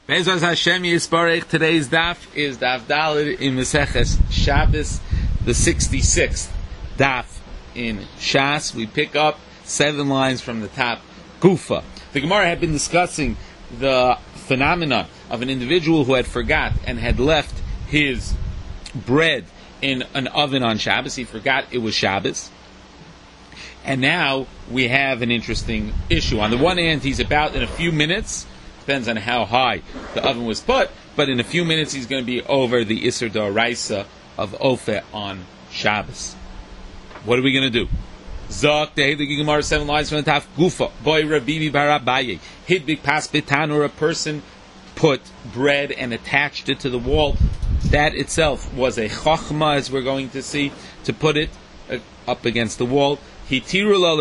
Bezos Hashem Yisparech. Today's daf is daf Daled in Maseches Shabbos, the 66th daf in Shas. We pick up 7 lines from the top. Gufa. The Gemara had been discussing the phenomenon of an individual who had forgot and had left his bread in an oven on Shabbos. He forgot it was Shabbos. And now we have an interesting issue. On the one hand, he's about in a few minutes, depends on how high the oven was put, but in a few minutes he's going to be over the Isser D'Oraisa of Ofe on Shabbos. What are we going to do? Zok, the Gemara 7 lines from the top. Gufa, boy Rabibi Barabaye, Hidbik Pas Betan, or a person put bread and attached it to the wall. That itself was a chachma, as we're going to see, to put it up against the wall. Do we allow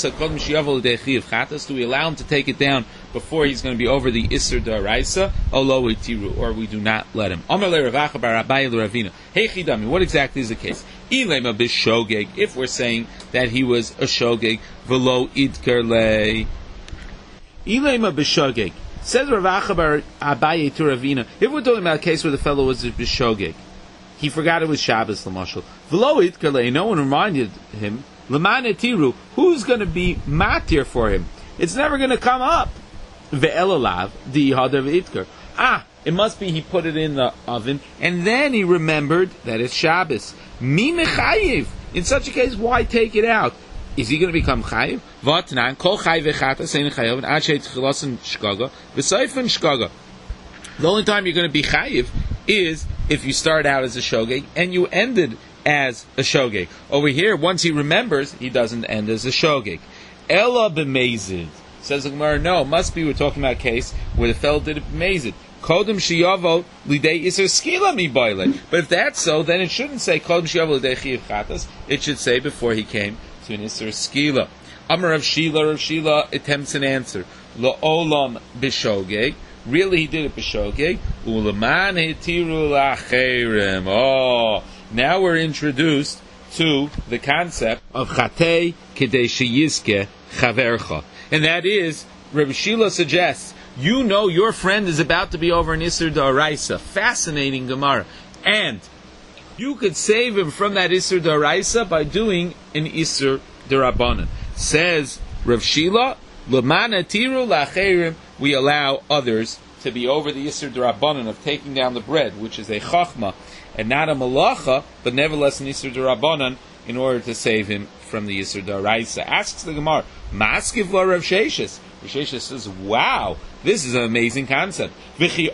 him to take it down before he's going to be over the Isser D'Oraisa? Or we do not let him. What exactly is the case? If we're saying that he was a shogeg, v'lo idker le. Ilema b'shogeg. Says Rav Acha bar Abaye to Ravina. If we're talking about a case where the fellow was a b'shogeg, he forgot it was Shabbos, l'mashal. V'lo idker le. No one reminded him. L'mane tiru. Who's going to be matir for him? It's never going to come up. Ve'elalav di hadav idker. It must be he put it in the oven, and then he remembered that it's Shabbos. Mi mechayiv. In such a case, why take it out? Is he going to become chayiv? Vatnan kol chayiv echata sein chayiv and ad sheit chilasen shkaga v'sayfen shkaga. The only time you're going to be chayiv is if you start out as a shogeg and you ended as a shogeg. Over here, once he remembers, he doesn't end as a shogeg. Ella b'mezid. Says the Gemara, no, it must be we're talking about a case where the fellow did it b'mezid. Kodem shiyavo lidei iser skila mi boile. But if that's so, then it shouldn't say kodem shiyavo lidei chiyav chatas. It should say before he came to an iser skila. Amar Rav Shila attempts an answer. Lo olam b'shogeg. Really, he did it b'shogeg. Uleman hetiru lacherem. Oh, now we're introduced to the concept of chatei kedei sheyizke chavercha, and that is, Rav Shila suggests, you know your friend is about to be over an Isser D'Oraisa. Fascinating Gemara. And you could save him from that Isser D'Oraisa by doing an Isser D'Rabbanan. Says Rav Shila, L'man atiru lacherim, we allow others to be over the Isser D'Rabbanan of taking down the bread, which is a chachma and not a malacha, but nevertheless an Isser D'Rabbanan, in order to save him from the Isser D'Oraisa. Asks the Gemara, Maskiv la Rav Sheshes. Rav Sheshes says, wow, this is an amazing concept. Do we say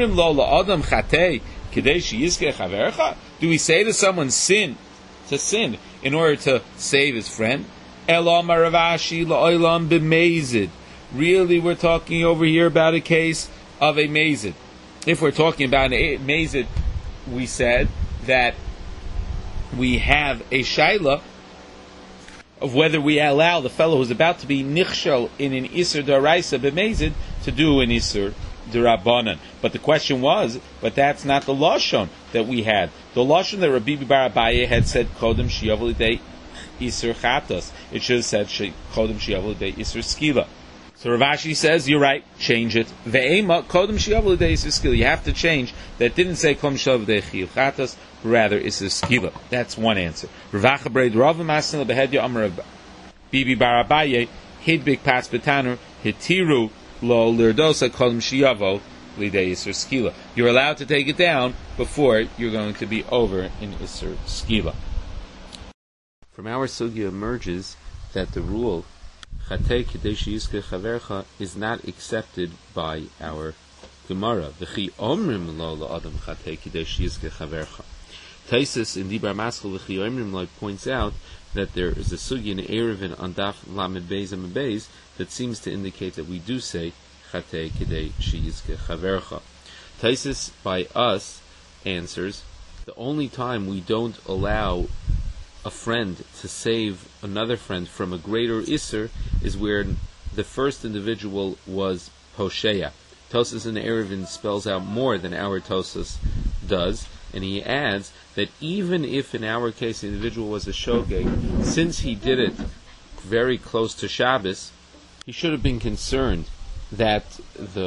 to someone sin in order to save his friend? Really, we're talking over here about a case of a mazid. If we're talking about a mazid, we said that we have a shaila of whether we allow the fellow who's about to be nichshel in an Isser D'Oraisa b'mezid to do an Isser D'Rabbanan. But the question was, but that's not the lashon that we had. The lashon that Rabbi Bar Abaye had said kodem shiyav l'idei Isser chatas. It should have said kodem shiyav l'idei Isser skila. So Rav Ashi says, you're right, change it. Ve'ema kodem shiyav l'idei Isser skila. You have to change. That didn't say kodem shiyav l'idei chiyav chatas. Rather, it's a skila. That's one answer. Ravacha breid Rav Masnil behedya Amar Bibi Bar Abaye hidbik pas betanur hitiru lo lirdosa kodem shiyavo lidei iser skila. You're allowed to take it down before you're going to be over in iser skila. From our sugya emerges that the rule chatei kedei sheyizke chavercha is not accepted by our Gemara. V'chi omrim lo la'adam chatei kedei sheyizke chavercha. Taisus in Dibar Maskal V'chi omrim lo points out that there is a sugya in Erevin on Daf Lamed Beis and Beis that seems to indicate that we do say chatei kedei sheyizke chavercha. Taisus by us answers, the only time we don't allow a friend to save another friend from a greater Isser is where the first individual was Posheya. Tosas in Erevin spells out more than our Tosas does, and he adds that even if in our case the individual was a shogeg, since he did it very close to Shabbos, he should have been concerned that the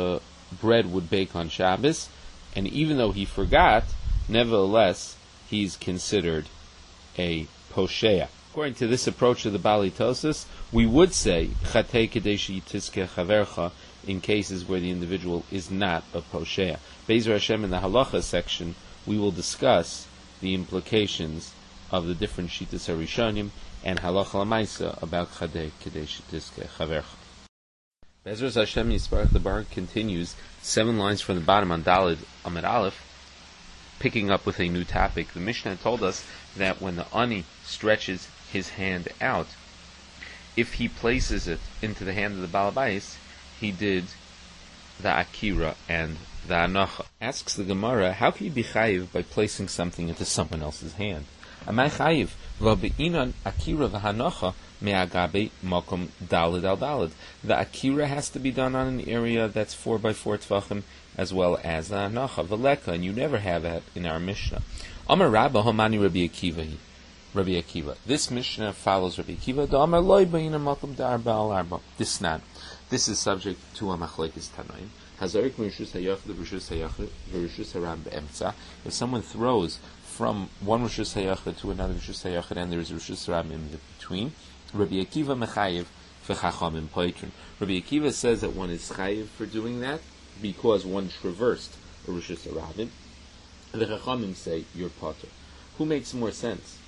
bread would bake on Shabbos, and even though he forgot, nevertheless, he's considered a posheya. According to this approach of the Bali Tosas, we would say Chatei Kadeshi Tiske Chavercha in cases where the individual is not a posheya. Be'ezer Hashem, in the halacha section, we will discuss the implications of the different Shitas HaRishonim and halacha l'maisa about Chatei Kadeshi Tiske Chavercha. Be'ezer Hashem Yisparach, the Baruch continues 7 lines from the bottom on Daled Amid Aleph, picking up with a new topic. The Mishnah told us that when the ani stretches his hand out, if he places it into the hand of the Baal Bayis, he did the Akira and the Anocha. Asks the Gemara, how can you be chayiv by placing something into someone else's hand? Amai chayiv v'be'inan Akira v'Hanocha me'agabe makom dalid al dalid. The Akira has to be done on an area that's 4 by 4 tvachim, as well as the Anocha v'leka, and you never have that in our Mishnah. Amar Rabba homani Rabbi Akiva. Rabbi Akiva. This Mishnah follows Rabbi Akiva. The Amar loy be'inan makom darba al arba. This not. This is subject to a machlekes tanaim. Hazarik v'rishus hayachid v'rishus hayachid v'rishus haram be'emtza. If someone throws from one rishus hayachid to another rishus hayachid and there is rishus haram in between, Rabbi Akiva mechayev v'chachamim poitrin. Rabbi Akiva says that one is chayev for doing that because one traversed a rishus haram. The chachamim say you're potter. Who makes more sense?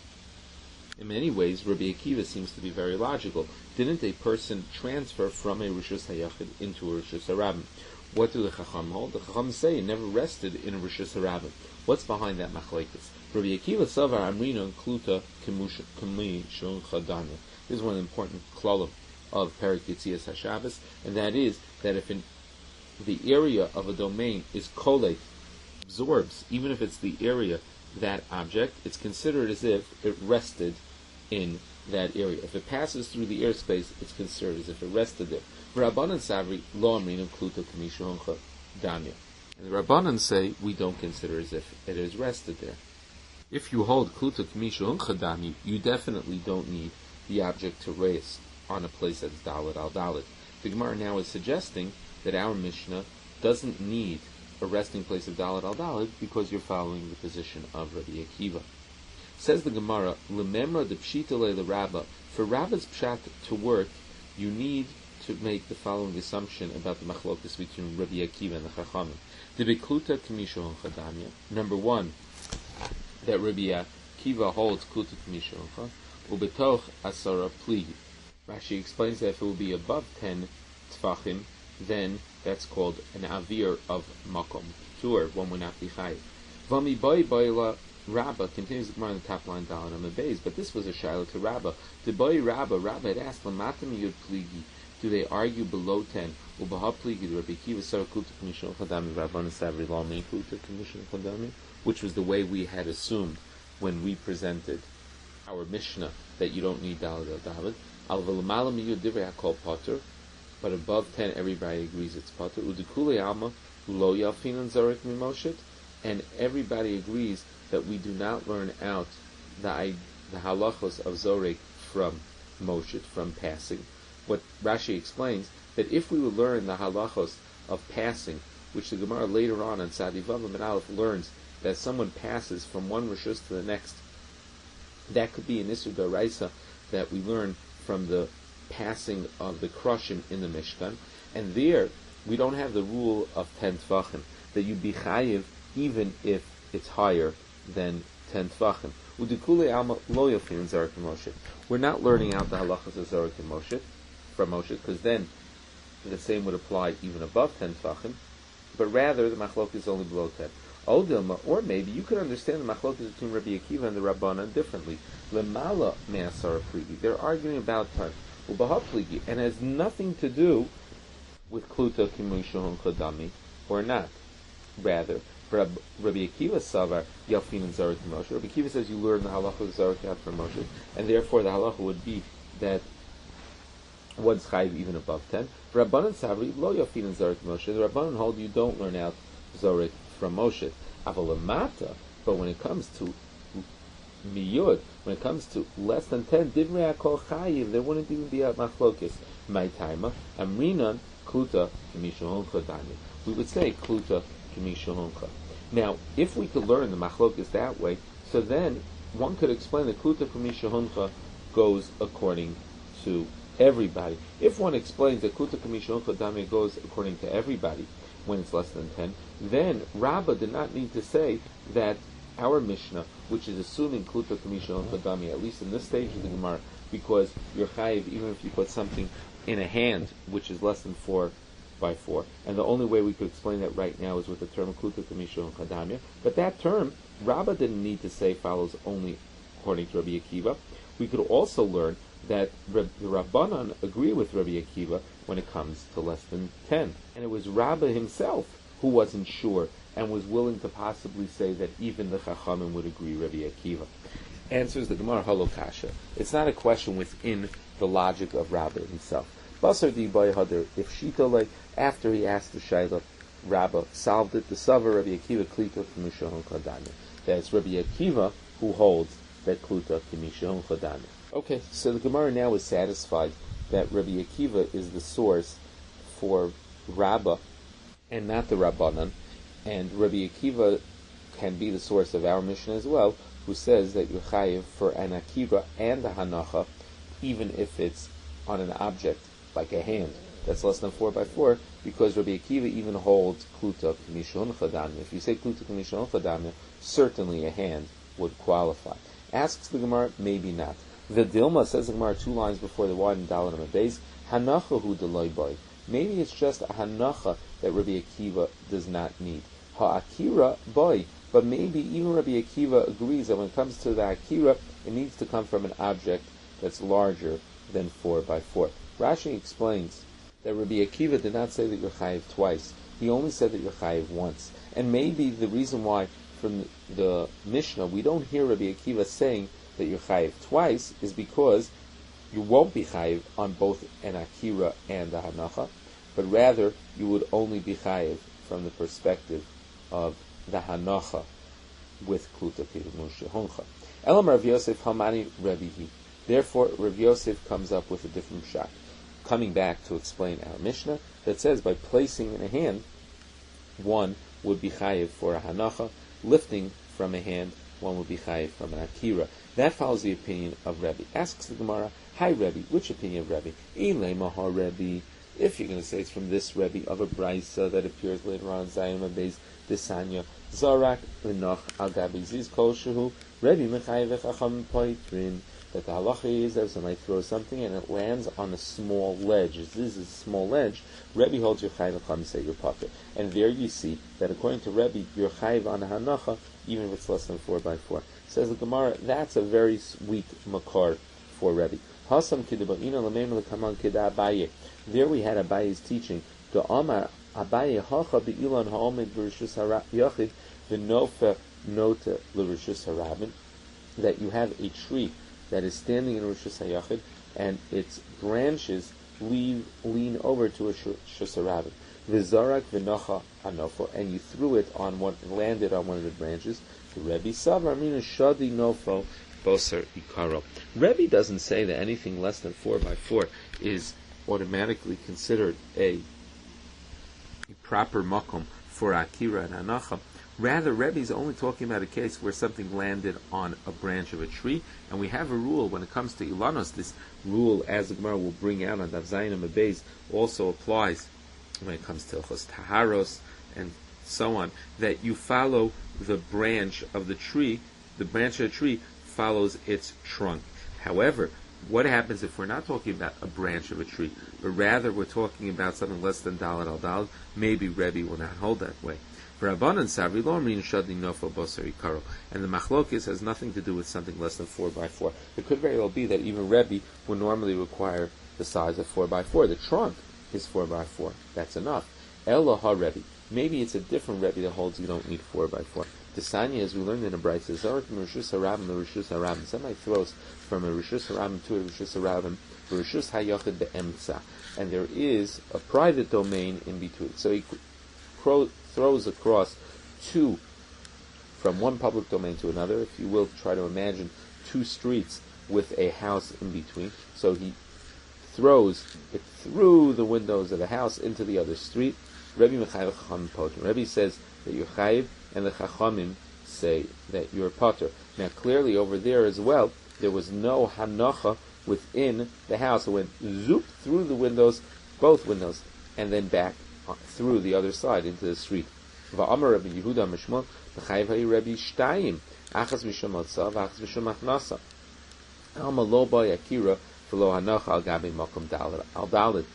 In many ways, Rabbi Akiva seems to be very logical. Didn't a person transfer from a Rishus HaYachid into a Rishus HaRabim? What do the Chacham hold? The Chacham say it never rested in a Rishus HaRabim. What's behind that machlekes? Rabbi Akiva Savar Amrina and Kluta K'mli Shon Chadanya. This is one of the important klalim of Perek Yitzias HaShabbos, and that is that if the area of a domain is kolate, absorbs, even if it's the area, that object, it's considered as if it rested in that area. If it passes through the airspace, it's considered as if it rested there. Rabbanan Savri lo amrinu kluta k'mishu honcha danya. And the Rabbanan say we don't consider as if it is rested there. If you hold kluta k'mishu honcha danya, you definitely don't need the object to rest on a place that's daled al daled. The Gemara now is suggesting that our Mishnah doesn't need a resting place of daled al daled because you're following the position of Rabbi Akiva. Says the Gemara, Lememra de pshita le Rabba. For Rabba's pshat to work, you need to make the following assumption about the machlokas between Rabbi Akiva and the Chachamim. De bekluta k'mishu honcha. Number one, that Rabbi Akiva holds kluta k'mishu honcha, ubetoch asara pligi. Rashi explains that if it will be above 10 tfachim, then that's called an avir of makom tur. One would not be chayiv. Vami boy boyla Rabba continues the Gemara on the top line down on the base, but this was a shiloh to Rabba. The boy Rabba had asked Lamatam yud pligi. Do they argue below 10? Ubaha pligi. Rabbi Akiva said kluta k'mishon chadami. Rabbanan savri lami kluta k'mishon chadami, which was the way we had assumed when we presented our Mishnah that you don't need daled al daled. Al v'lamala miyud divrei hakol potter. But above 10, everybody agrees it's potter. Udikule alma ulo yalfinan zarek mimoshet, and everybody agrees that we do not learn out the halachos of zorek from moshet, from passing. What Rashi explains, that if we would learn the halachos of passing, which the Gemara later on Sadi Vav and Aleph learns that someone passes from one rishus to the next, that could be an Isur D'Oraisa that we learn from the passing of the krushim in the Mishkan, and there we don't have the rule of 10 tvachim, that you be chayiv even if it's higher than 10 tvachim. Udikule alma lo yafin zarik Moshe. We're not learning out the halachas of zarik Moshe from Moshe, because then the same would apply even above 10 tvachim, but rather the machlok is only below 10. Odilma, or maybe you could understand the machlokas between Rabbi Akiva and the Rabbanan differently. Lemala me'asara pligi. They're arguing about time. Ubaha pligi, and has nothing to do with kluta kimushon chodami or not. Rather, Rabbi Akiva savar yalfin and zarik Moshe. Rabbi Akiva says you learn the halacha of zarik out from Moshe, and therefore the halacha would be that one's chayiv even above 10. Rabbanan savri lo yalfin and zarik Moshe. The Rabbanan hold you don't learn out zarik from Moshe. Avalamata, but when it comes to miyud, when it comes to less than 10, divrei hakol chayiv, there wouldn't even be a machlokes. My timer, amrinan kluta mishu honcha dani. we would say Kluta K'mishahuncha. Now, if we could learn the machlokes that way, so then one could explain that Kluta K'mishahuncha goes according to everybody. If one explains that Kluta K'mishahuncha Dami goes according to everybody when it's less than 10, then Rabbah did not need to say that our Mishnah, which is assuming Kluta K'mishahuncha Dami, at least in this stage of the Gemara, because you're chayiv even if you put something in a hand which is less than 4 by 4. And the only way we could explain that right now is with the term Kluta K'mishahuncha Dami. But that term, Rabbah didn't need to say follows only according to Rabbi Akiva. We could also learn that the Rabbanan agree with Rabbi Akiva when it comes to less than 10. And it was Rabbah himself who wasn't sure and was willing to possibly say that even the Chachamim would agree Rabbi Akiva. Answers the Gemara Halokasha. It's not a question within the logic of Rabbah himself. Basar di Bayhader, if Shitale, after he asked the Shaila, Rabbah solved it, the Savar Rabbi Akiva Klita K'mishahuncha Dami. That's Rabbi Akiva who holds that Kluta K'mishahuncha Dami. Okay, so the Gemara now is satisfied that Rabbi Akiva is the source for Rabbah and not the Rabbanan, and Rabbi Akiva can be the source of our Mishnah as well, who says that you're chayiv for an Akiva and a Hanacha, even if it's on an object like a hand that's less than 4 by 4, because Rabbi Akiva even holds Kluta K'mishahuncha Dami. If you say Kluta K'mishahuncha Dami, certainly a hand would qualify. Asks the Gemara, maybe not. The Dilma, says the Gemara 2 lines before the wide and Dalet and Beis, Hanacha hu deloi boy. Maybe it's just a Hanacha that Rabbi Akiva does not need. Ha'akira boy. But maybe even Rabbi Akiva agrees that when it comes to the Akira, it needs to come from an object that's larger than 4 by 4. Rashi explains that Rabbi Akiva did not say that you're chayiv twice. He only said that you're chayiv once. And maybe the reason why from the Mishnah we don't hear Rabbi Akiva saying that you're chayiv twice is because you won't be chayiv on both an Akira and a Hanacha, but rather you would only be chayiv from the perspective of the Hanacha with Kluta K'mishahuncha. Elam Rav Yosef Hamani Rebihi. Therefore, Rav Yosef comes up with a different shot, coming back to explain our Mishnah that says by placing in a hand, one would be chayiv for a Hanacha, lifting from a hand, one would be chayiv from an Akira. That follows the opinion of Rebbe. Asks the Gemara, hi Rebbe, which opinion of Rebbe? Ilei Mahar Rebbe. If you're going to say it's from this Rebbe of a Brisa that appears later on, Zayim Abayz Desanya, Zarak L'noch Al Gabi Ziz Kol Shehu, Rebbe Mechayev Echacham Poitrin, that the halacha is that somebody throws something and it lands on a small ledge. This is a small ledge. Rebbe holds your chayiv and say your pocket. And there you see that according to Rebbe, your chayiv on a hanacha, even if it's less than 4 by 4. Says the Gemara, that's a very weak makar for Rebbe. Hasam kidaba'ina l'meim l'kaman kida Abaye. There we had Abaye's teaching. The Amar Abaye hacha be'ilan ha'omed v'rishus ha'yachid v'nofa nota l'rishus ha'rabin, that you have a tree that is standing in Rishus HaYachid, and its branches lean over to a Rishus HaRabin. V'zarak v'nocha hanofo, and you threw it on one, landed on one of the branches. The Rebbe Savar Amina Shadi Nofo Boser Ikaro. Rebbe doesn't say that anything less than 4 by 4 is automatically considered a proper makom for Akira and Hanacha. Rather, Rebbe is only talking about a case where something landed on a branch of a tree, and we have a rule when it comes to Ilanos. This rule, as the Gemara will bring out on Daf Zayin and Beis, also applies when it comes to Ilchos Taharos and so on, that you follow the branch of the tree. The branch of the tree follows its trunk. However, what happens if we're not talking about a branch of a tree, but rather we're talking about something less than Dalet al Dalet? Maybe Rebbe will not hold that way. For Rabbanan Savri Lo Amrin Shadi Nofo Boser Ikaro, and the Machlokis has nothing to do with something less than 4 by 4. It could very well be that even Rebbe would normally require the size of 4 by 4. The trunk is 4 by 4. That's enough. Eloha Rebbe. Maybe it's a different Rebbe that holds you don't need 4 by 4. The Sanya, as we learned in a Brisa, Zarak from Rishus HaRabim to Rishus HaRabim. Somebody throws from a Rishus HaRabim to a Rishus HaRabim, Rishus HaYachid be'emtza, and there is a private domain in between. So he throws across from one public domain to another. If you will, try to imagine 2 streets with a house in between. So he throws it through the windows of the house into the other street, Rebbe Mechayev Chachamim Potter. Rebbe says that you're Chayev, and the Chachamim say that you're Potter. Now, clearly over there as well, there was no Hanacha within the house. It went zoop through the windows, both windows, and then back through the other side into the street. Va'amar Rabbi Yehuda Mishmol, Mechayev Ha'i Rebbe Shtayim, Achas Mishum Otsa, V'achas Mishum Achnasa. Alma Lo Ba Yakira, V'lo Hanacha Al Gabi Makom Al Dalid.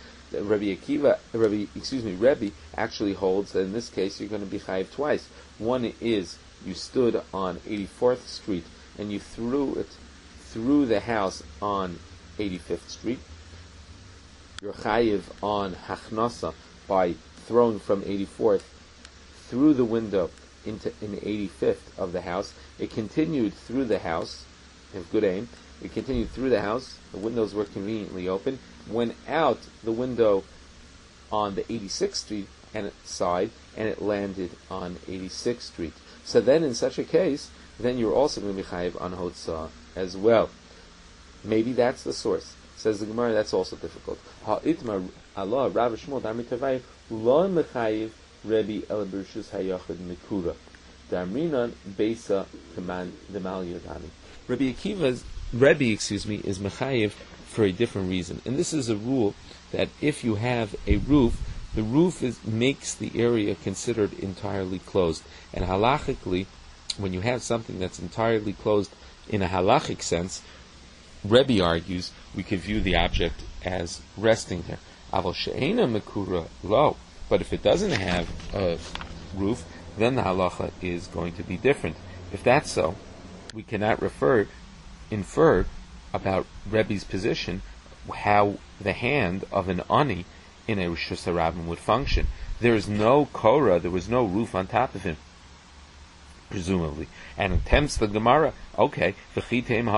Rebbe actually holds that in this case you're going to be chayiv twice. One is you stood on 84th Street and you threw it through the house on 85th Street. You're chayiv on hachnasa by throwing from 84th through the window into in 85th of the house. It continued through the house. Have good aim. It continued through the house. The windows were conveniently open. Went out the window on the 86th Street side, and it landed on 86th Street. So then, in such a case, then you're also going to be chayiv on hotzah as well. Maybe that's the source. Says the Gemara, that's also difficult. Ha'itma Allah Rav Shmuel Damri Tavai lo mechayiv Rebbe el Bershus Hayachid Mikura Damrinan Beisa Kaman Demal Yodani. Rebbe is mechayiv for a different reason, and this is a rule that if you have a roof, the roof makes the area considered entirely closed. And halachically, when you have something that's entirely closed in a halachic sense, Rebbe argues we could view the object as resting there. Aval she'ena mekura lo, but if it doesn't have a roof, then the halacha is going to be different. If that's so, we cannot infer about Rebbe's position how the hand of an ani in a Rishus HaRabim would function. There is no korah, there was no roof on top of him, presumably. And it tempts the Gemara, okay, if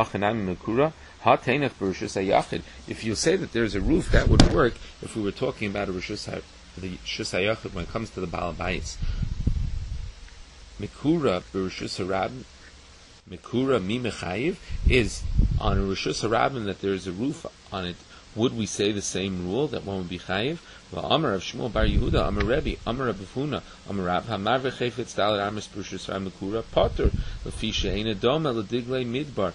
you say that there's a roof, that would work if we were talking about the Rishus HaYachid when it comes to the Baal Bayis. Mikura b'Rishus HaRabim, Mikura mi mechayiv, is on a Rishus HaRabim that there is a roof on it. Would we say the same rule that one would be chayiv? Well, Amar of Shmuel Bar Yehuda, Amar Rebbe, Amar of Befuna, Amar Rav Hamar v'chefetz daled amis b'Rishus HaRabim Mikura Potter l'fi she'eina doma l'diglei midbar.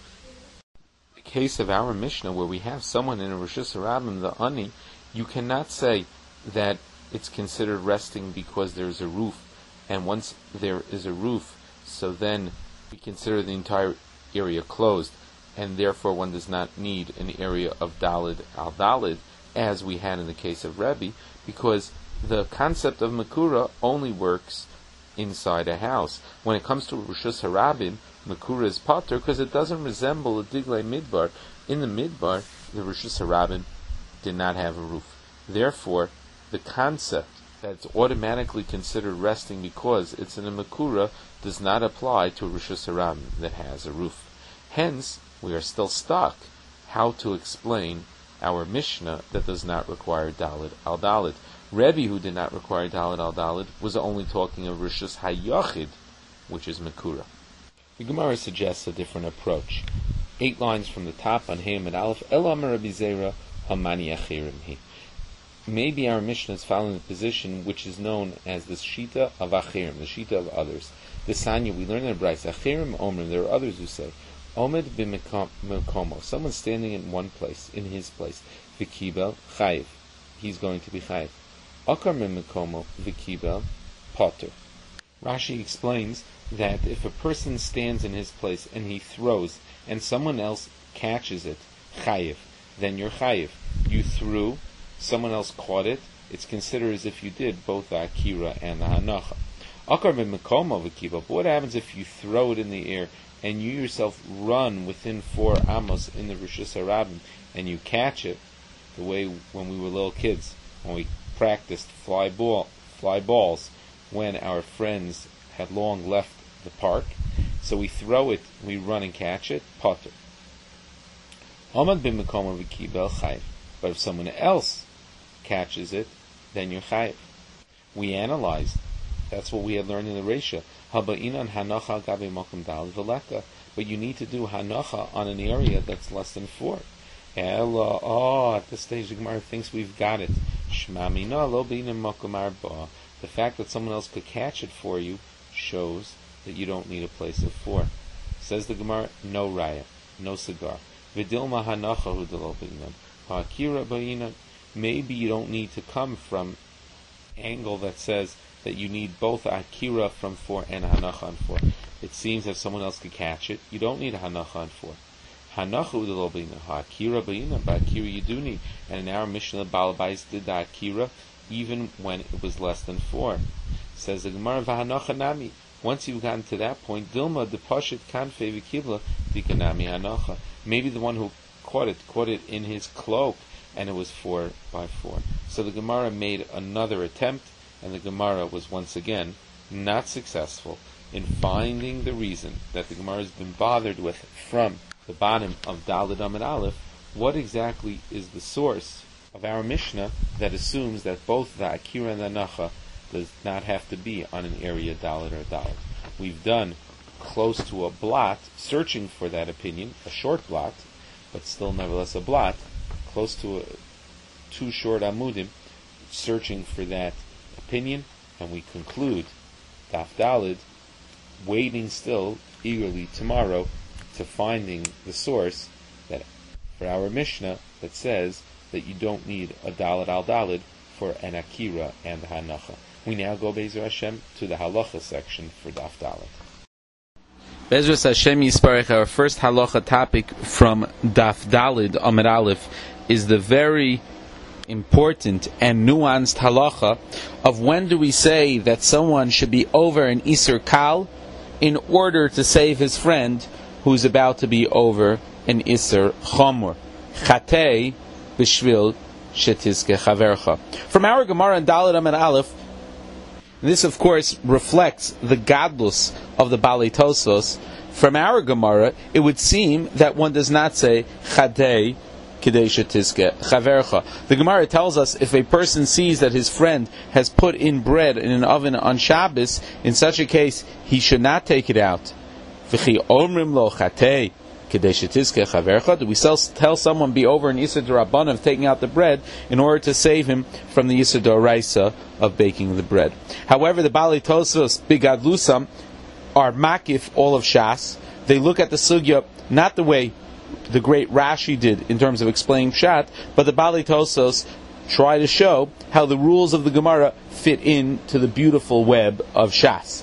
The case of our Mishnah where we have someone in a Rishus HaRabim, the ani, you cannot say that it's considered resting because there is a roof, and once there is a roof, so then we consider the entire area closed, and therefore one does not need an area of Dalid al Dalid, as we had in the case of Rebbe, because the concept of Makura only works inside a house. When it comes to Rishus HaRabim, Makura is Potter because it doesn't resemble a Diglei Midbar. In the Midbar, the Rishus HaRabim did not have a roof. Therefore, the concept that it's automatically considered resting because it's in a Makura does not apply to a Rishus HaRabim that has a roof. Hence, we are still stuck how to explain our Mishnah that does not require Dalid al Dalid. Rebbe, who did not require Dalid al Dalid, was only talking of Rishus HaYachid, which is Makura. The Gemara suggests a different approach. 8 lines from the top on Hey and Aleph, El Amar Rabbi Zera Hamani Achirim Hi. Maybe our Mishnah is following the position which is known as the Shita of Achirim, the Shita of others. The Sanya, we learn in the Bryce, Achirim Omrim, there are others who say, Omed b'mekomo, someone standing in one place, in his place, v'kibel chayiv, he's going to be chayiv. Akar b'mekomo v'kibel potter. Rashi explains that if a person stands in his place and he throws, and someone else catches it, chayiv, then you're chayiv. You threw, someone else caught it, it's considered as if you did both the akira and the hanacha. Akar b'mekomo v'kibel, but what happens if you throw it in the air and you yourself run within 4 amos in the Rishus HaRabim, and you catch it, the way when we were little kids, when we practiced fly balls, when our friends had long left the park, so we throw it, we run and catch it, potter. Amad b'mekomo v'kibel chayiv. But if someone else catches it, then you're chayiv. We analyzed. That's what we had learned in the Reisha. But you need to do hanacha on an area that's less than 4. At this stage the Gemara thinks we've got it. the fact that someone else could catch it for you shows that you don't need a place of 4. Says the Gemara, no raya, no cigar. V'dilma hanacha hu d'lo b'inam. Ha'akira b'inam. Maybe you don't need to come from angle that says that you need both akira from 4 and hanacha on 4. It seems that someone else could catch it. You don't need a hanacha on 4. Hanacha hu d'lo b'inam. Ha'akira b'inam. Ba'akira you do need. And in our Mishnah, Balabais did the akira even when it was less than 4. Says the Gemara, v'hanacha nami. Once you've gotten to that point, Dilma the Pashit Kanfe Vikibla Dikanami Hanacha. Maybe the one who caught it in his cloak, and it was 4 by 4. So the Gemara made another attempt, and the Gemara was once again not successful in finding the reason that the Gemara has been bothered with from the bottom of Daled Amud Aleph. What exactly is the source of our Mishnah that assumes that both the Akira and the Hanacha does not have to be on an area Dalet or Dalet? We've done close to a blot, searching for that opinion, a short blot, but still nevertheless a blot, close to 2 short amudim, searching for that opinion, and we conclude Daf Dalet, waiting still eagerly tomorrow to finding the source that for our Mishnah that says that you don't need a Dalet al Dalet for an Akira and a Hanacha. We now go, Be'ezer Hashem, to the halacha section for Daf Dalet. Be'ezer Hashem Yisparech, our first halacha topic from Daf Dalet Amud Aleph is the very important and nuanced halacha of when do we say that someone should be over an Isur Kal in order to save his friend who's about to be over an Isur Chomor. Chatei b'shvil shetizke chavercha. From our Gemara in Dalet Amud Aleph, this, of course, reflects the gadlus of the Balei Tosos. From our Gemara, it would seem that one does not say Chadei Kidei Shetizke Chavercha. The Gemara tells us if a person sees that his friend has put in bread in an oven on Shabbos, in such a case, he should not take it out. V'chi omrim lo Chatei do we tell someone be over an Yisur D'Rabbanan of taking out the bread in order to save him from the Yisur D'Oraisa of baking the bread? However, the Balei Tosos Bigadlusam are makif all of Shas. They look at the sugya not the way the great Rashi did in terms of explaining Pshat, but the Balei Tosos try to show how the rules of the Gemara fit into the beautiful web of Shas.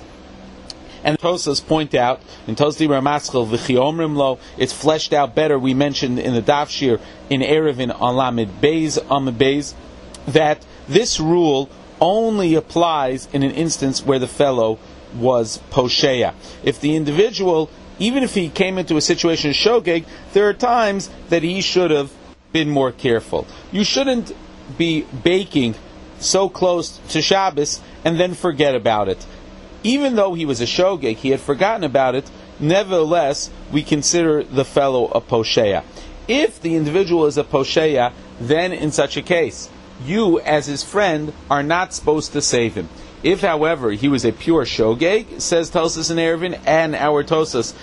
And Tosas point out in Tosdi Ramaschel v'chi omrim lo, it's fleshed out better. We mentioned in the Daf Shir in Erevin on Lamed Beis Amud Beis that this rule only applies in an instance where the fellow was posheya. If the individual, even if he came into a situation of shogeg, there are times that he should have been more careful. You shouldn't be baking so close to Shabbos and then forget about it. Even though he was a shogeg, he had forgotten about it, nevertheless, we consider the fellow a posheya. If the individual is a posheya, then in such a case, you, as his friend, are not supposed to save him. If, however, he was a pure shogeg, says Tosas and Erevin, and our Tosas,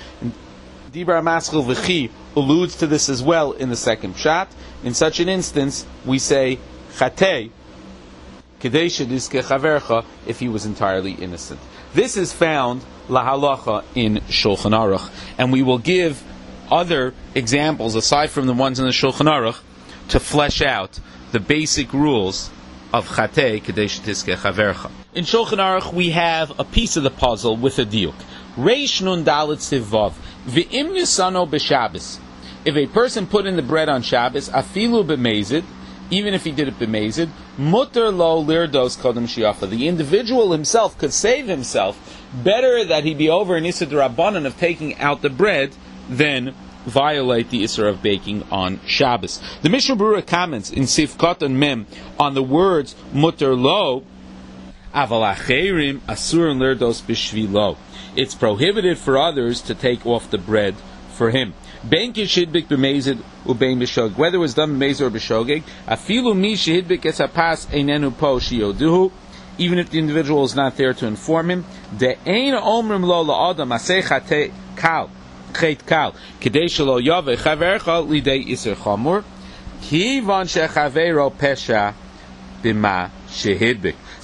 Dibra Maschel V'chi, alludes to this as well in the second pshat. In such an instance, we say, Chatei, Kedesha Diske Chavercha, if he was entirely innocent. This is found lahalacha in Shulchan Aruch, and we will give other examples aside from the ones in the Shulchan Aruch to flesh out the basic rules of Chatei Kadesh Tiske Chavercha. In Shulchan Aruch we have a piece of the puzzle with a diuk. Reish Nun Dalet Sivav V'im Nisano b'Shabbos. If a person put in the bread on Shabbos, afilu b'mezid, even if he did it b'mezid, mutter lo lirdos kodem shiafa. The individual himself could save himself. Better that he be over an Isur D'Rabbanan of taking out the bread than violate the Isur of baking on Shabbos. The Mishnah Berurah comments in Sifkot and Mem on the words mutter lo, aval acherim asur lirdos b'shvilo. It's prohibited for others to take off the bread for him. Ben kishidbik b'mezid ubein b'shogeg. Whether it was done b'mezid or b'shogeg, afilu mi shehidbik es hapas einenu po shioduhu. Even if the individual is not there to inform him, de ein omrim lo la'adam aseh chatei kal chet kal kedei shelo yave chavercha lidei iser chamur kivan shechaveiro pesha b'ma shehidbik. So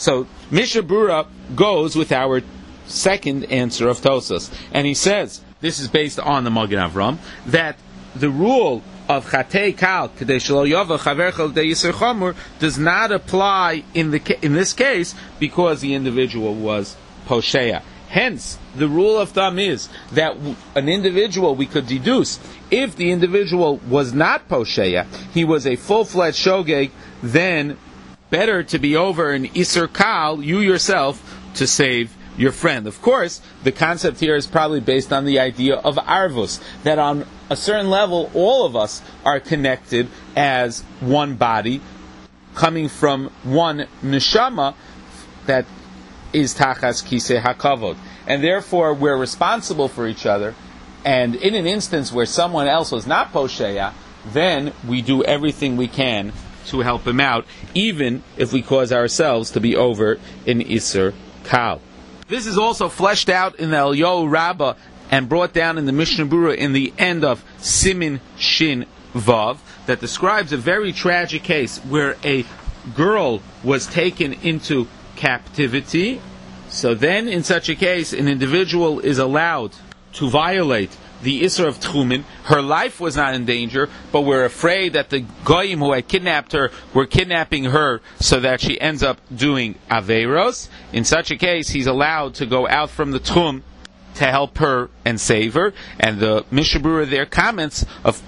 Mishnah Berurah goes with our second answer of Tosas, and he says, this is based on the Magen Avram, that the rule of Chatei Kal Kedei Shelo Yova Chavercha L'Dei Yisur Chamur does not apply in this case because the individual was Posheya. Hence, the rule of thumb is that an individual, we could deduce, if the individual was not Posheya, he was a full-fledged Shogeg, then better to be over an Isur Kal, you yourself, to save your friend. Of course, the concept here is probably based on the idea of Arvus, that on a certain level, all of us are connected as one body, coming from one neshama that is Tachas Kisei HaKavod. And therefore, we're responsible for each other, and in an instance where someone else was not Posheya, then we do everything we can to help him out, even if we cause ourselves to be over in Isur Kal. This is also fleshed out in the Eliyahu Rabbah and brought down in the Mishnah Berurah in the end of Simin Shin Vav, that describes a very tragic case where a girl was taken into captivity. So then, in such a case, an individual is allowed to violate the Isser of Tchumen. Her life was not in danger, but we're afraid that the Goyim who had kidnapped her were kidnapping her so that she ends up doing Aveiros. In such a case, he's allowed to go out from the Tchum to help her and save her. And the Mishnah Berurah there comments of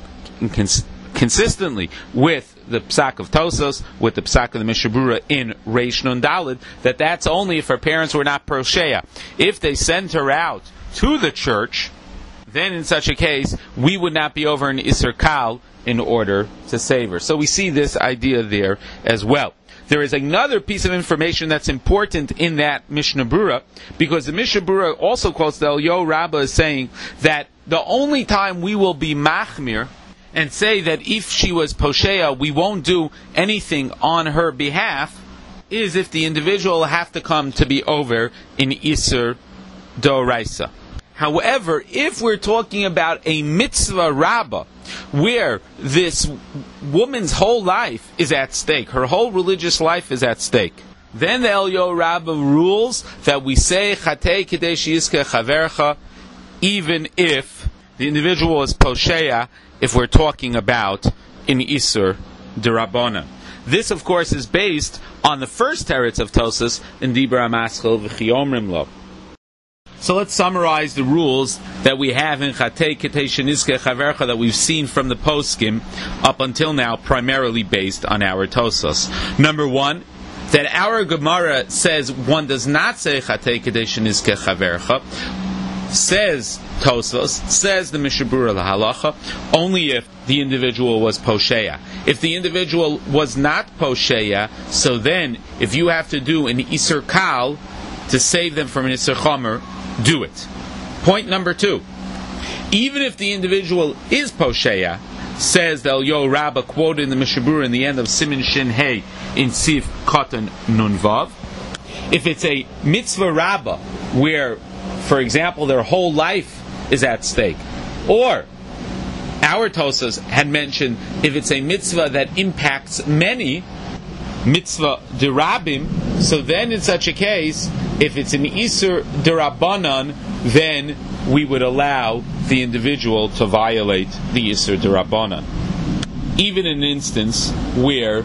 consistently with the Psak of Tosos, with the Psak of the Mishnah Berurah in Reish Nun Daled, that's only if her parents were not Posheya. If they sent her out to the church, then in such a case, we would not be over in Isur Kal in order to save her. So we see this idea there as well. There is another piece of information that's important in that Mishnah Berurah, because the Mishnah Berurah also quotes the Eliyahu Rabbah as saying that the only time we will be machmir and say that if she was Posheya, we won't do anything on her behalf, is if the individual will have to come to be over in Isur D'Oraisa. However, if we're talking about a mitzvah rabbah, where this woman's whole life is at stake, her whole religious life is at stake, then the Eliyahu Rabbah rules that we say Chatei Kedei Sheyizkeh Chavercha, even if the individual is Posheya, if we're talking about in Isur D'Rabbanan. This, of course, is based on the first teretz of Tosas in Dibra HaMaschil V'chi Omrim Lo. So let's summarize the rules that we have in Chatei Kedei Sheyizkeh Chavercha that we've seen from the poskim up until now, primarily based on our Tosas. Number one, that our Gemara says one does not say Chatei Kedei Sheyizkeh Chavercha. Says Tosas, says the Mishnah Berurah L'Halacha, only if the individual was Posheya. If the individual was not Posheya, so then if you have to do an Isur Kal to save them from an Isur Chomer, do it. Point number two, even if the individual is Posheya, says the Eliyahu Rabbah quoted in the Mishnah Berurah in the end of Simin Shin Hey in Sif Katan Nun Vav, if it's a mitzvah rabbah where, for example, their whole life is at stake, or our Tosas had mentioned if it's a mitzvah that impacts many, mitzvah derabim, so then in such a case, if it's an Isur D'Rabbanan, then we would allow the individual to violate the Isur D'Rabbanan. Even in an instance where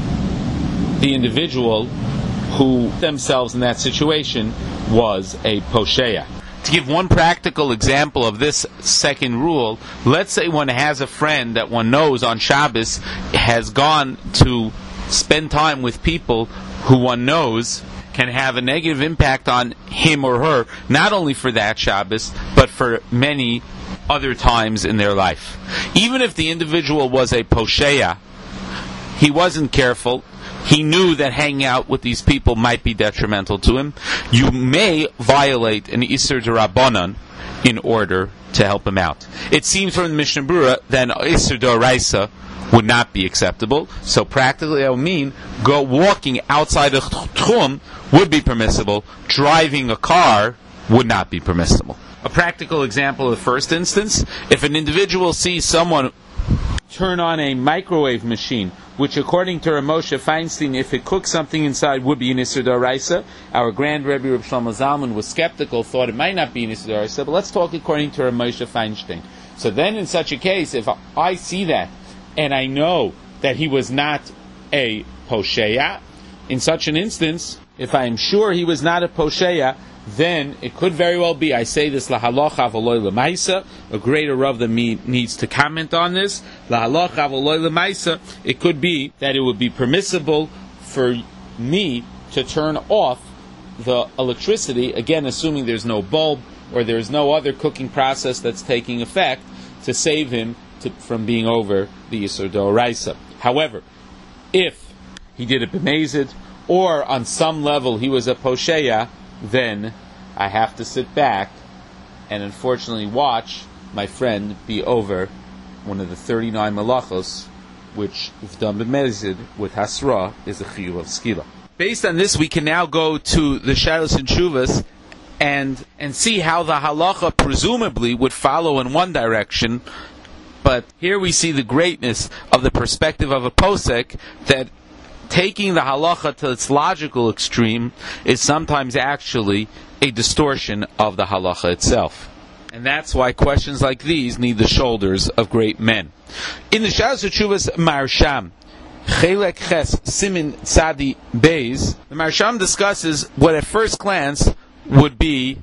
the individual who themselves in that situation was a Posheya. To give one practical example of this second rule, let's say one has a friend that one knows on Shabbos has gone to spend time with people who one knows can have a negative impact on him or her, not only for that Shabbos, but for many other times in their life. Even if the individual was a Posheya, he wasn't careful, he knew that hanging out with these people might be detrimental to him, you may violate an Isur D'Rabbanan in order to help him out. It seems from the Mishnah Berurah that an Isur D'Oraisa would not be acceptable, so practically that would mean walking outside of Tchum would be permissible, driving a car would not be permissible. A practical example of the first instance, if an individual sees someone turn on a microwave machine, which according to Rav Moshe Feinstein, if it cooks something inside, would be an Isser D'Oraisa. Our Grand Rebbe Reb Shlomo Zalman was skeptical, thought it might not be an Isser D'Oraisa, but let's talk according to Rav Moshe Feinstein. So then in such a case, if I see that, and I know that he was not a Posheya, in such an instance, if I am sure he was not a Posheya, then it could very well be, I say this, lahalocha v'loy l'maisa, a greater Rav than me needs to comment on this, lahalocha v'loy l'maisa, it could be that it would be permissible for me to turn off the electricity, again assuming there's no bulb, or there's no other cooking process that's taking effect, to save him from being over the Yisur D'Oraisa. However, if he did it b'mezid, or on some level he was a Posheya, then I have to sit back and unfortunately watch my friend be over one of the 39 malachos, which, if done b'mezid with hasra, is a chiyuv of skila. Based on this, we can now go to the Shalos and Shuvas and see how the halacha presumably would follow in one direction, but here we see the greatness of the perspective of a posek, that taking the halacha to its logical extreme is sometimes actually a distortion of the halacha itself. And that's why questions like these need the shoulders of great men. In the Shalos Tshuvas Marsham, Chelek Ches Simin Tzadi Beis, the Marsham discusses what at first glance would be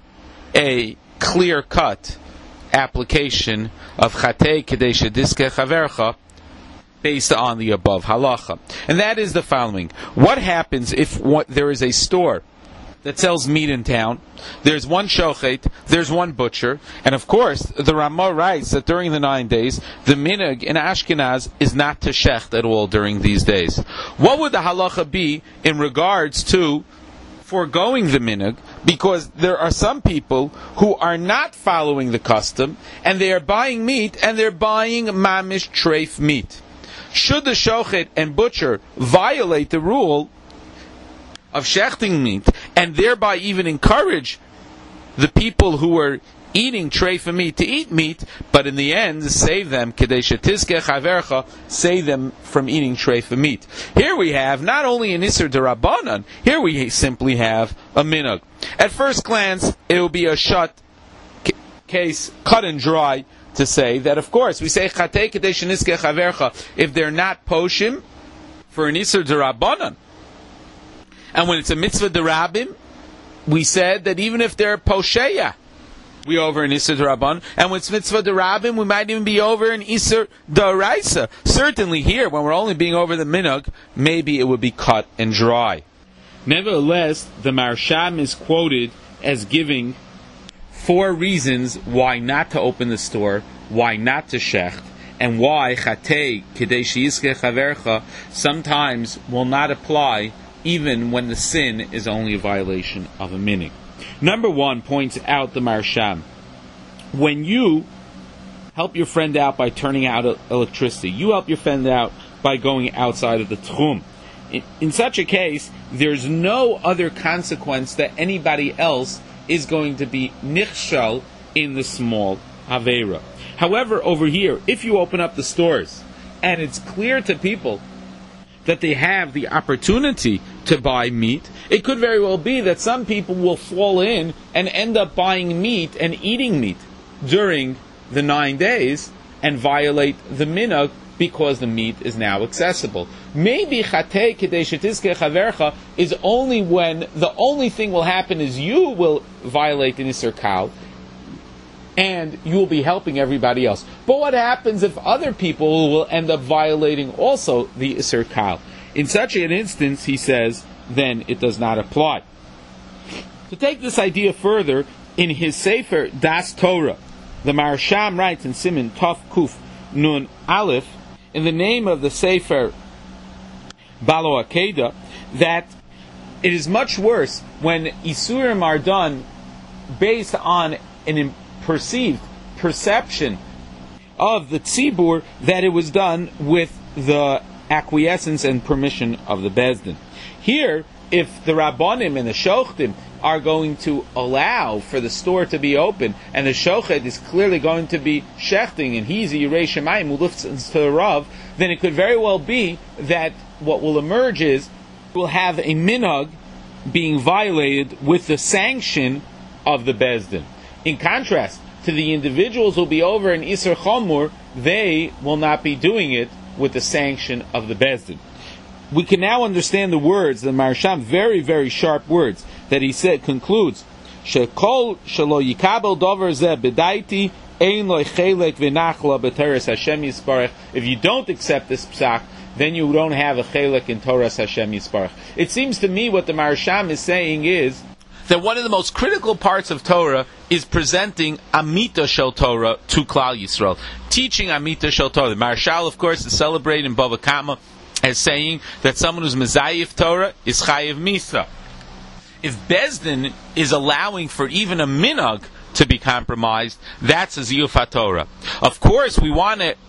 a clear-cut application of Chatei Kedei Shediske Chavercha based on the above halacha. And that is the following. What happens if there is a store that sells meat in town, there's one shochet, there's one butcher, and of course, the Ramah writes that during the 9 days, the minhag in Ashkenaz is not to shecht at all during these days. What would the halacha be in regards to foregoing the minhag, because there are some people who are not following the custom, and they are buying meat, and they're buying mamish treif meat. Should the shochet and butcher violate the rule of shechting meat, and thereby even encourage the people who are eating treifa meat to eat meat, but in the end save them, kedei shetizke chavercha, save them from eating treifa meat? Here we have not only an Isser D'Rabbanan, here we simply have a minhag. At first glance, it will be a shut case, cut and dry, to say that, of course, we say chatei kedei shenizke chavercha if they're not poshim for an Isser D'Rabbanan. And when it's a mitzvah d'Rabim, we said that even if they're posheya, we over an Isser D'Rabban. And when it's mitzvah d'Rabim, we might even be over an Isser D'Oraisa. Certainly here, when we're only being over the minhag, maybe it would be cut and dry. Nevertheless, the Marsham is quoted as giving 4 reasons why not to open the store, why not to shecht, and why chatei kedei sheyizke chavercha sometimes will not apply even when the sin is only a violation of a minhag. Number 1 points out the Marsham. When you help your friend out by turning out electricity, you help your friend out by going outside of the tchum. In such a case, there's no other consequence that anybody else is going to be nichshal in the small aveira. However, over here, if you open up the stores and it's clear to people that they have the opportunity to buy meat, it could very well be that some people will fall in and end up buying meat and eating meat during the 9 days and violate the minhag because the meat is now accessible. Maybe chatei kedei shetizke chavercha is only when the only thing will happen is you will violate an Isser Kal and you will be helping everybody else. But what happens if other people will end up violating also the Isser Kal? In such an instance, he says, then it does not apply. To take this idea further, in his Sefer Das Torah, the Marsham writes in Siman Tov Kuf Nun Aleph, in the name of the Sefer Balo Akeda, that it is much worse when Isurim are done based on an perceived perception of the tzibur, that it was done with the acquiescence and permission of the Bezdin. Here, if the Rabbanim and the Shochtim are going to allow for the store to be open, and the shochet is clearly going to be shechting, and he's a Yirei Shemayim who lifts to the Rav, then it could very well be that what will emerge is we'll have a minhag being violated with the sanction of the Bezdin. In contrast to the individuals who will be over in Isser Chomur, they will not be doing it with the sanction of the Bezdin. We can now understand the words, the Marsham, very, very sharp words, that he said, concludes, Shekol shelo yikabel dover zeh bedaiti ein lo chelek v'nachla b'teres Hashem Yisparach. If you don't accept this psak, then you don't have a chelek in Torah Hashem Yisparach. It seems to me what the Marsham is saying is that one of the most critical parts of Torah is presenting Amita Shel Torah to Klal Yisrael. Teaching Amita Shel Torah. The Marshal, of course, is celebrated in Bava Kama as saying that someone who's Mezayif Torah is Chayiv Misa. If Bezdin is allowing for even a minhag to be compromised, that's a Ziyuf HaTorah. Of course, we want to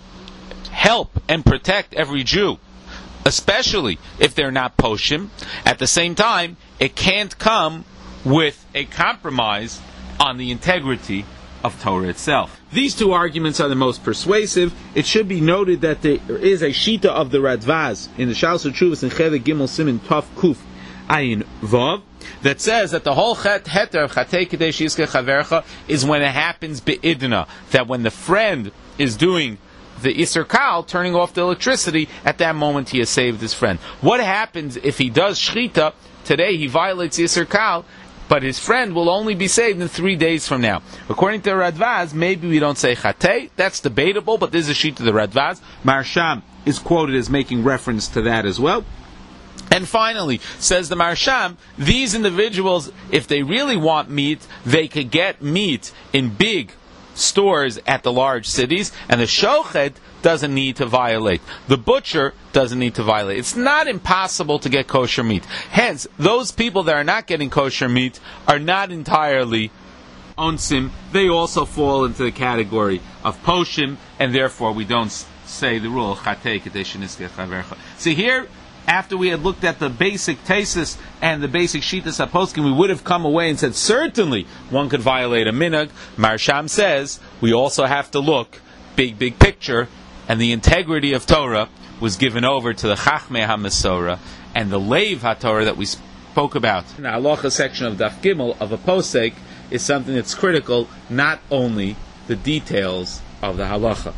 help and protect every Jew, especially if they're not Poshim. At the same time, it can't come with a compromise on the integrity of Torah itself. These two arguments are the most persuasive. It should be noted that there is a shita of the Radvaz in the Shalos HaTshuvos in Chelek Gimel Siman Tov Kuf Ayin Vav that says that the whole heter of Chatei Kadesh Yizkeh Chavercha is when it happens be'idna, that when the friend is doing the Isser Kal, turning off the electricity, at that moment he has saved his friend. What happens if he does Shchita, today he violates Isser Kal, but his friend will only be saved in 3 days from now? According to Radvaz, maybe we don't say Chatei, that's debatable, but this is a sheet of the Radvaz. Marsham is quoted as making reference to that as well. And finally, says the Marsham, these individuals, if they really want meat, they could get meat in big stores at the large cities, and the shochet doesn't need to violate. The butcher doesn't need to violate. It's not impossible to get kosher meat. Hence, those people that are not getting kosher meat are not entirely onsim. They also fall into the category of poshim, and therefore we don't say the rule chatei kadesh niskeh chavercha. See here, after we had looked at the basic tesis and the basic shitas haposkim, we would have come away and said certainly one could violate a minhag. Marsham says we also have to look big picture, and the integrity of Torah was given over to the Chachmei HaMesorah, and the Leiv HaTorah that we spoke about in the halacha section of Daf Gimel of a posek is something that's critical, not only the details of the halacha.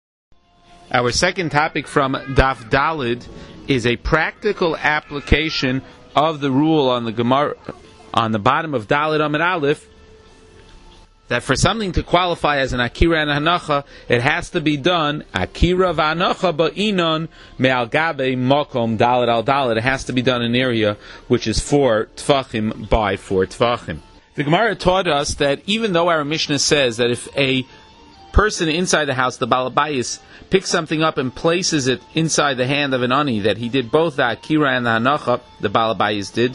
Our second topic from Daf Dalid is a practical application of the rule on the Gemara on the bottom of Dalid Amid Aleph, that for something to qualify as an Akira and Hanacha, it has to be done Akira v'Hanacha ba'inon me'al gabe mokom Dalid al Dalid. It has to be done in an area which is 4 Tvachim by 4 Tvachim. The Gemara taught us that even though our Mishnah says that if a person inside the house, the Balabayis, picks something up and places it inside the hand of an ani, that he did both the Akira and the Hanacha, the Balabayis did,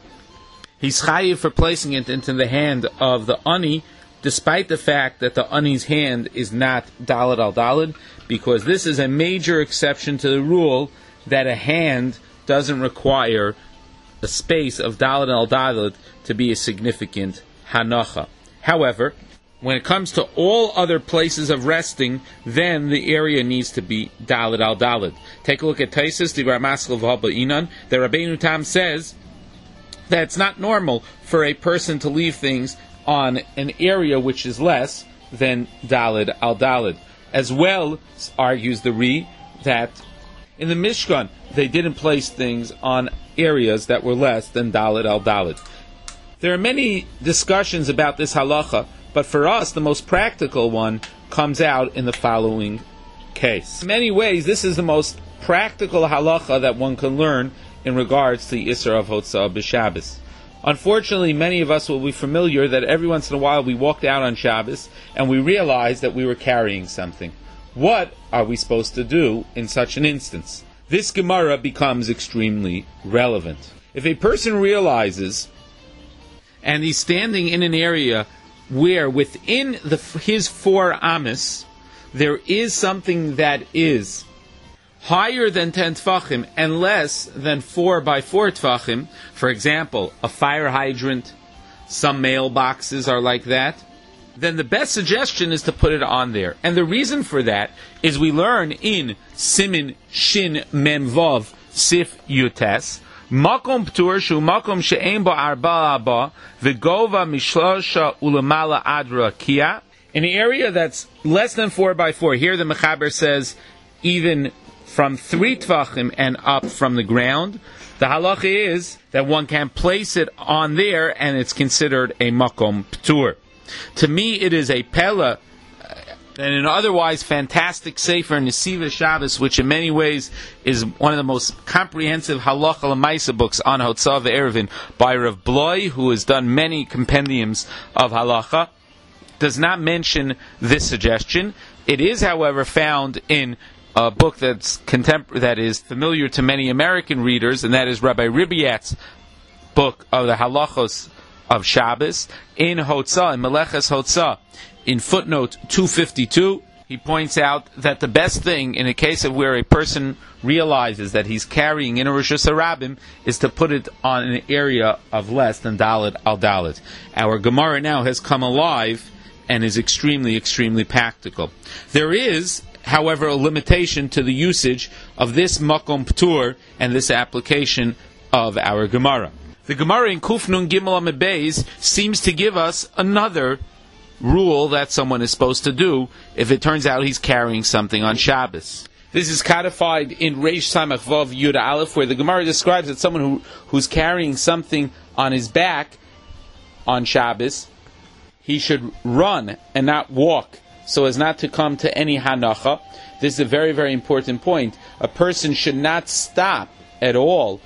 he's chayiv for placing it into the hand of the ani, despite the fact that the ani's hand is not Dalid al Dalid, because this is a major exception to the rule that a hand doesn't require a space of Dalid al Dalid to be a significant Hanacha. However, when it comes to all other places of resting, then the area needs to be Dalid al Dalid. Take a look at Taisus, the Ramaskal V'Haba'inan. The Rabbeinu Tam says that it's not normal for a person to leave things on an area which is less than Dalid al Dalid. As well, argues the Ri, that in the Mishkan they didn't place things on areas that were less than Dalid al Dalid. There are many discussions about this halacha, but for us, the most practical one comes out in the following case. In many ways, this is the most practical halacha that one can learn in regards to the Isser of Hotzah b'Shabbos. Unfortunately, many of us will be familiar that every once in a while we walked out on Shabbos and we realized that we were carrying something. What are we supposed to do in such an instance? This Gemara becomes extremely relevant. If a person realizes, and he's standing in an area where within his 4 amis there is something that is higher than 10 tfachim and less than 4 by 4 tfachim, for example, a fire hydrant, some mailboxes are like that, then the best suggestion is to put it on there. And the reason for that is we learn in Simin Shin Mem Vav Sif Yutes, Makom Ptur Shu Makom She'en Bo Arba Abba V'Gova Mishlosha Ulamala Adra Kia. In the area that's less than 4x4, here the Mechaber says even from 3 tvachim and up from the ground, the halacha is that one can place it on there and it's considered a makom ptur. To me, it is a pella and an otherwise fantastic sefer Nesiva Shabbos, which in many ways is one of the most comprehensive halacha l'maisa books on Hotzav Eruvin by Rav Bloy, who has done many compendiums of halacha, does not mention this suggestion. It is, however, found in a book that is familiar to many American readers, and that is Rabbi Ribiat's book of the halachos of Shabbos in Hotzah, in Meleches Hotzah. In footnote 252, he points out that the best thing in a case of where a person realizes that he's carrying in a Rishus HaRabim is to put it on an area of less than Dalet al Dalet. Our Gemara now has come alive and is extremely, extremely practical. There is, however, a limitation to the usage of this makom ptur and this application of our Gemara. The Gemara in Kuf Nun Gimel Amud Beis seems to give us another rule that someone is supposed to do if it turns out he's carrying something on Shabbos. This is codified in Reish Samach Vav Yud Aleph, where the Gemara describes that someone who's carrying something on his back on Shabbos, he should run and not walk, so as not to come to any hanacha. This is a very, very important point. A person should not stop at all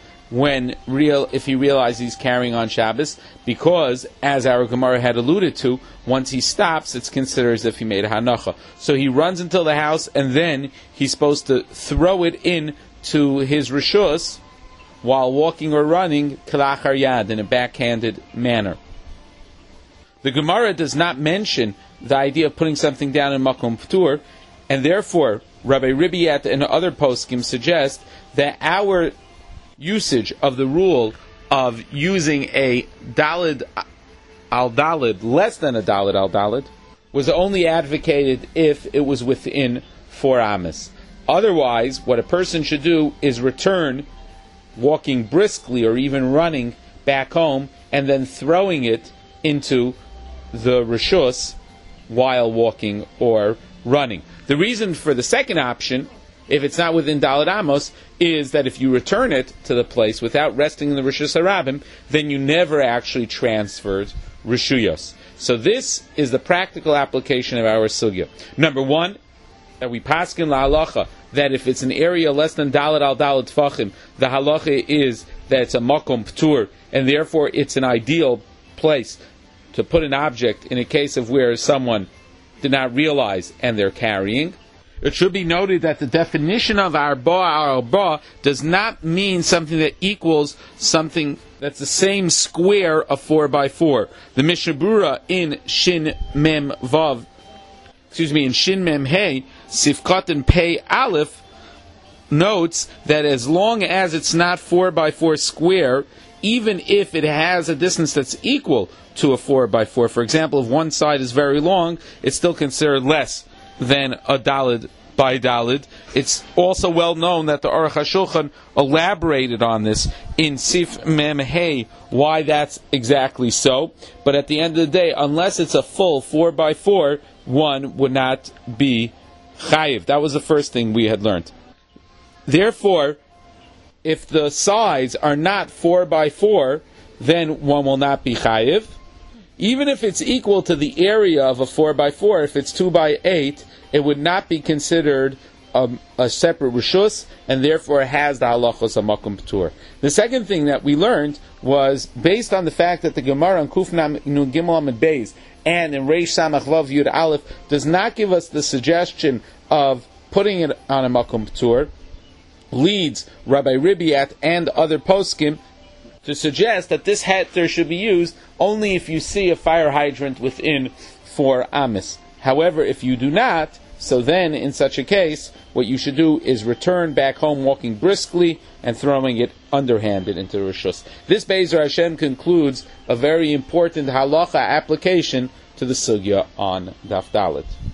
if he realizes he's carrying on Shabbos, because, as our Gemara had alluded to, once he stops, it's considered as if he made a hanacha. So he runs until the house, and then he's supposed to throw it in to his rishus while walking or running kalachar yad, in a backhanded manner. The Gemara does not mention the idea of putting something down in makom ptur, and therefore Rabbi Ribiat and other poskim suggest that our usage of the rule of using a dalid al dalid, less than a dalid al dalid, was only advocated if it was within 4 amas. Otherwise, what a person should do is return, walking briskly or even running back home, and then throwing it into the rishus while walking or running. The reason for the second option, if it's not within Daled Amos, is that if you return it to the place without resting in the Rishus HaRabim, then you never actually transferred Rishuyos. So this is the practical application of our sugya. Number one, that we paskin la halacha, that if it's an area less than Daled al Daled Tfachim, the halacha is that it's a makom ptur, and therefore it's an ideal place to put an object in a case of where someone did not realize and they're carrying. It should be noted that the definition of arba does not mean something that equals something that's the same square of 4x4. The Mishnah Berurah in Shin Mem Hey, Sifkat and Pei Aleph, notes that as long as it's not 4x4 square, even if it has a distance that's equal to a 4x4, for example, if one side is very long, it's still considered less than a dalid by dalid. It's also well known that the Aruch HaShulchan elaborated on this in Sif Mem Hey, why that's exactly so. But at the end of the day, unless it's a full 4x4, one would not be chayiv. That was the first thing we had learned. Therefore, if the sides are not 4x4, then one will not be chayiv. Even if it's equal to the area of a 4x4, if it's 2x8, it would not be considered a separate rishus, and therefore has the halachos of makom ptur. The second thing that we learned was based on the fact that the Gemara on Kuf Nun Gimel Amud Beis and in Reish Samach Vav Yud Aleph does not give us the suggestion of putting it on a makom ptur, leads Rabbi Ribiat and other poskim to suggest that this heter should be used only if you see a fire hydrant within 4 amas. However, if you do not So then, in such a case, what you should do is return back home walking briskly and throwing it underhanded into the Rishus. This Be'ezer Hashem concludes a very important halacha application to the sugya on Daf Dalet.